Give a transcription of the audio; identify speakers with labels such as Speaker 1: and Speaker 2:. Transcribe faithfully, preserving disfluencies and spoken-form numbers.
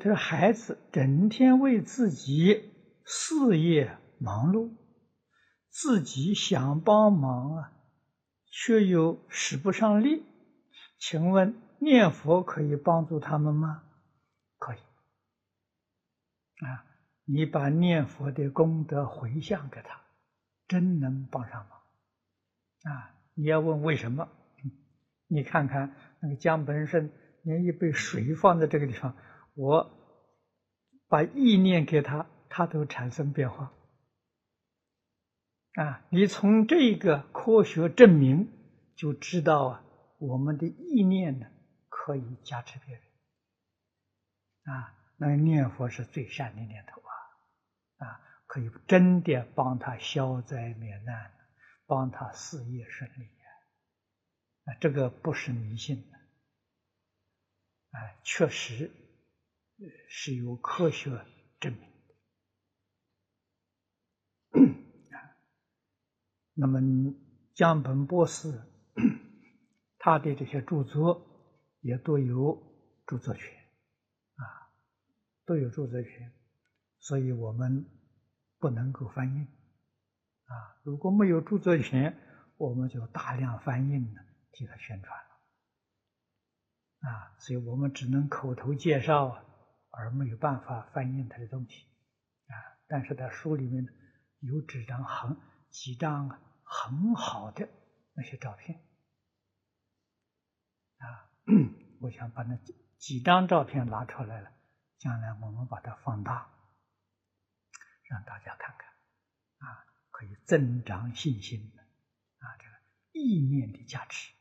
Speaker 1: 他说孩子整天为自己事业忙碌，自己想帮忙啊，却又使不上力，请问念佛可以帮助他们吗？可以啊，你把念佛的功德回向给他，真能帮上忙啊！你要问为什么？你看看那个江本胜，连一杯水放在这个地方，我把意念给他，他都产生变化啊！你从这个科学证明就知道啊，我们的意念呢可以加持别人啊。那个念佛是最善的念头啊，啊，可以真的帮他消灾免难，帮他事业顺利啊！这个不是迷信的，啊，确实是有科学证明的。那么江本博士他的这些著作也都有著作权啊，都有著作权，所以我们不能够翻印啊。如果没有著作权，我们就大量翻印了，替他宣传了啊。所以我们只能口头介绍，而没有办法翻印他的东西啊。但是在书里面有几张很几张很好的那些照片啊，我想把那几张照片拿出来了，将来我们把它放大，让大家看看啊，可以增长信心的啊，这个意念的价值。